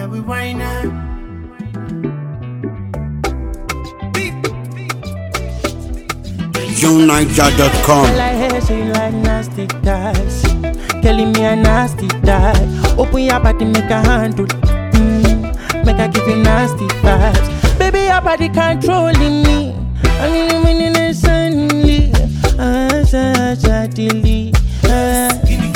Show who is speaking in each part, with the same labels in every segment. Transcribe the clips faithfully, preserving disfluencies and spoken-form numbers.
Speaker 1: we wine up.
Speaker 2: Young Niger dot com.
Speaker 3: I like her, she like nasty guys. Kelly me a nasty die. Open your body, make a handle. Mm, make her give you nasty vibes. Baby, your body controlling me. I need a minute and suddenly. Ah, sadly. Ah,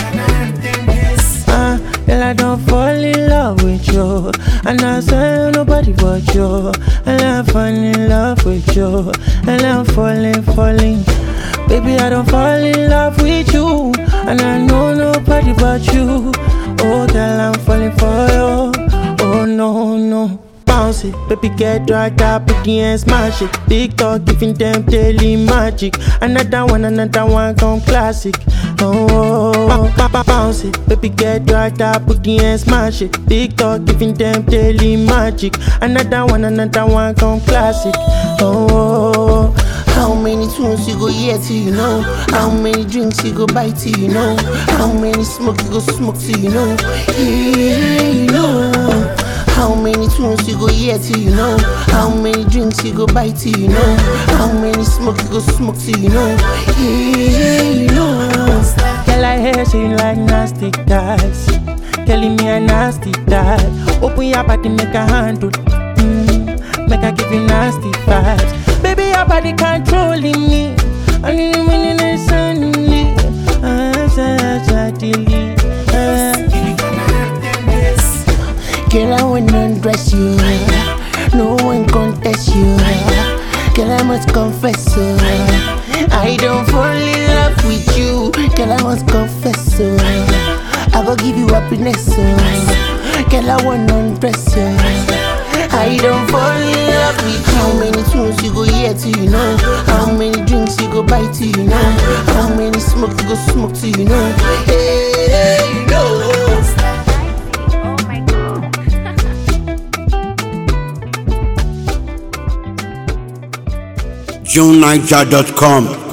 Speaker 3: ah, girl, I don't fall in love with you. And I say nobody but you. And I'm falling in love with you. And I'm falling, falling. Baby, I don't fall in love with you. And I know nobody but you. Oh, girl, I'm falling for you. Oh, no, no. Bounce it, baby, get right up again, smash it. Big talk, giving them daily magic. Another one, another one, come classic. Oh, bounce it, baby, get right up again, smash it. Big talk, giving them daily magic. Another one, another one, come classic. Oh.
Speaker 1: How many tunes you go hear till you know? How many drinks you go buy till you know? How many smoke you go smoke till you know? Yeah, you know. How many tunes you go hear till you know? How many drinks you go buy till you know? How many smoke you go smoke till you know? Yeah, you know.
Speaker 3: Girl, I hear she like nasty guys. Kelly me a nasty die. Open your body, make a handle. Mm, make her give you nasty vibes. Baby, your body controlling me. I need a minute and suddenly. Ah, sadly. Ah.
Speaker 1: Girl, I wanna undress you. No one contest you. Girl, I must confess you. I don't fall in love with you. Girl, I must confess you. I go give you happiness. Girl, I wanna undress you. I don't fall in love with you. How many tunes you go hear till you know? How many drinks you go buy till you know? How many smoke you go smoke till you know? Hey, you know.
Speaker 2: Young Niger dot com.